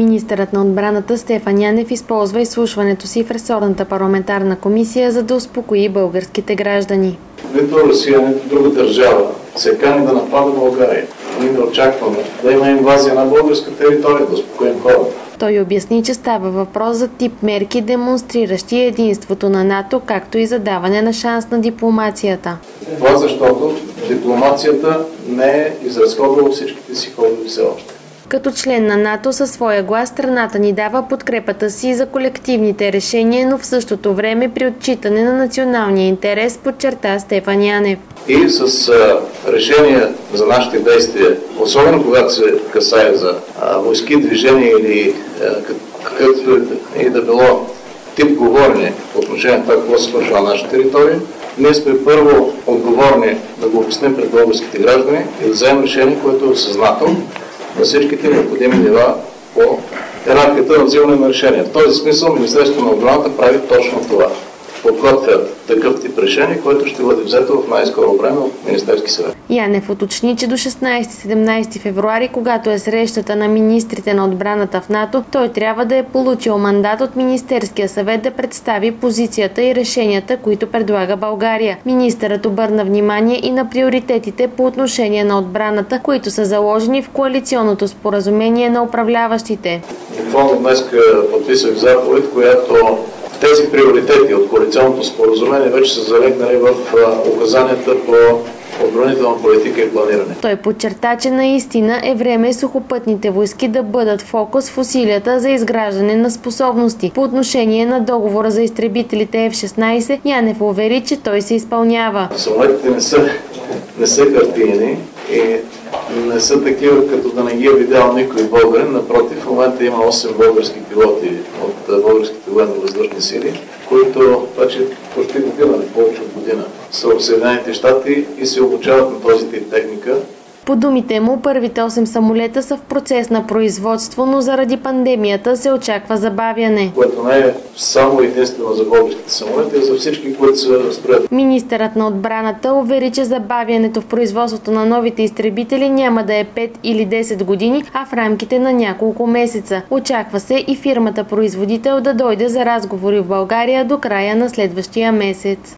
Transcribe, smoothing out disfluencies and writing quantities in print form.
Министърът на отбраната Стефан Янев използва изслушването си в ресорната парламентарна комисия, за да успокои българските граждани. Нито Русия, нито друга държава се кани да напада България. Ние не очакваме да има инвазия на българска територия, да успокоим хората. Той обясни, че става въпрос за тип мерки, демонстриращи единството на НАТО, както и за даване на шанс на дипломацията. Това защото дипломацията не е изразходвала всичките си ходове все още. Като член на НАТО със своя глас страната ни дава подкрепата си за колективните решения, но в същото време при отчитане на националния интерес, подчерта Стефан Янев. И с решения за нашите действия, особено когато се касае за войски, движения или какъвто и да било тип говорене по отношение на това, какво се свършва на нашата територия, ние сме първо отговорни да го обясним пред българските граждани и да вземем решение, което е осъзнато на всичките необходими нива по иерархията на взимане на решения. В този смисъл Министерството на отбраната прави точно това. Подготвят такъв тип решение, което ще бъде взето в най-скоро време от Министерски съвет. Янев уточни, че до 16-17 февруари, когато е срещата на министрите на отбраната в НАТО, той трябва да е получил мандат от Министерския съвет да представи позицията и решенията, които предлага България. Министърът обърна внимание и на приоритетите по отношение на отбраната, които са заложени в коалиционното споразумение на управляващите. Буквално днес подписах заповед, която тези приоритети от коалиционното споразумение вече са залегнали в указанията по отбранителна политика и планиране. Той подчерта, че наистина е време сухопътните войски да бъдат фокус в усилията за изграждане на способности. По отношение на договора за изтребителите F-16, Янев увери, че той се изпълнява. Самолетите не са хартиени и не са такива, като да не ги е видял никой българин. Напротив, в момента има 8 български пилоти от българските военно-въздушни сили, които вече почти година, повече от година, са в Съединените щати и се обучават на този тип техника. По думите му, първите 8 самолета са в процес на производство, но заради пандемията се очаква забавяне. Което не е само единствено за българските самолети, а за всички, които се строят. Министърът на отбраната увери, че забавянето в производството на новите изтребители няма да е 5 или 10 години, а в рамките на няколко месеца. Очаква се и фирмата производител да дойде за разговори в България до края на следващия месец.